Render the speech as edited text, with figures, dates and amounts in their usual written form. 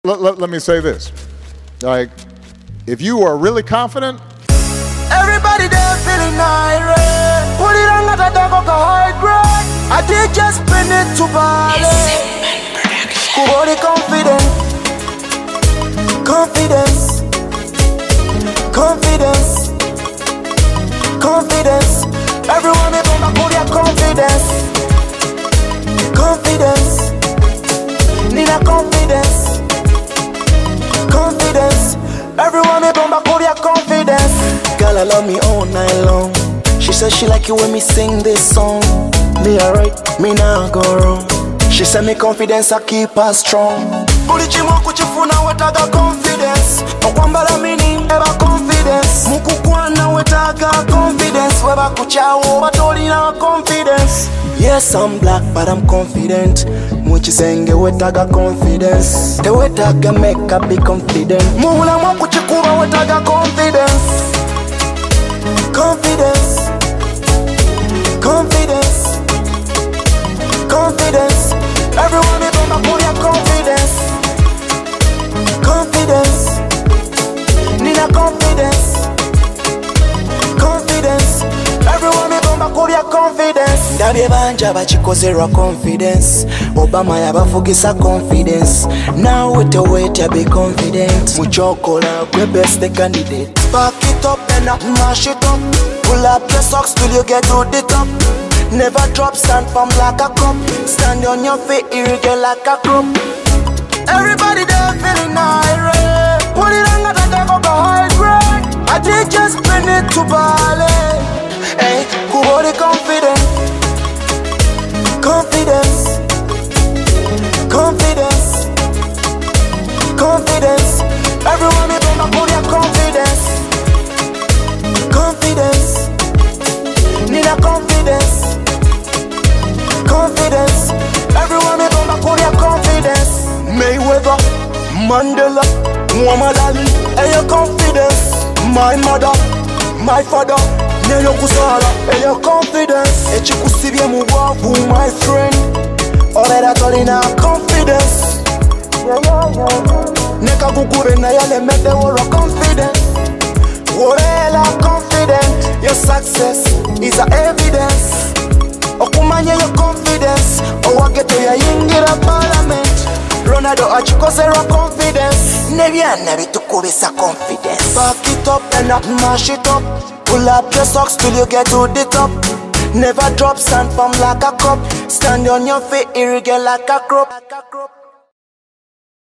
Let me say this. Like, if you are really confident, everybody there feeling irate. Put it on the dog of the high grade. I did just spin it to Bali. Kubodi confident. Confidence. Confidence. Confidence. Everyone is on put your confidence. Confidence. Need a confidence. Confidence. Everyone is on put your confidence. Girl, I love me all night long. She said she like it when me sing this song. Me alright, me nah go wrong. She said me confidence, I keep her strong. Kulichimo kuchifuna wetaga confidence. Okwambala mini eba confidence. Mukukwana wetaga confidence. Weba kuchawo batolina confidence. Yes, I'm black, but I'm confident. Muchisenge wetaga confidence. Te wetaga make up be confident. Muhula mwakuchikuba wetaga confidence. Confidence. Confidence. Confidence. Everyone is gonna put your confidence. Confidence. Need a confidence. Confidence. Everyone is gonna put your confidence. Ndabye banja bachikozerwa confidence. Obama yabafugisa confidence. Now with the weight ya be confident. Muchokola gwe best the candidate. Back it up and mash it up. Pull up your socks till you get to the top. Never drop, stand firm like a cup. Stand on your feet, irrigate like a crop. Everybody there feeling irate. Put it on the dog of the high grade. I did just spin it to Bali. Hey, Kubodi confident. Confidence. Confidence. Confidence. Everyone is gonna put your confidence. Confidence. Need a confidence. Confidence. Everyone is gonna put your confidence. Mayweather, Mandela, Muhammad Ali. And your confidence. My mother, my father. Neyo kusala. And your confidence. Echikusibye muwavu, my friend. Oreda tolina confidence. Neka kukure na yale mete wora confidence. Orela confident. Your success is a evidence. Okumanye your confidence. Owageto ya yingira parliament. Ronaldo achikozera confidence. Nebyana bitukubisa confidence. Back it up and mash it up. Pull up your socks till you get to the top. Never drop, stand firm like a cup. Stand on your feet, irrigate like a crop.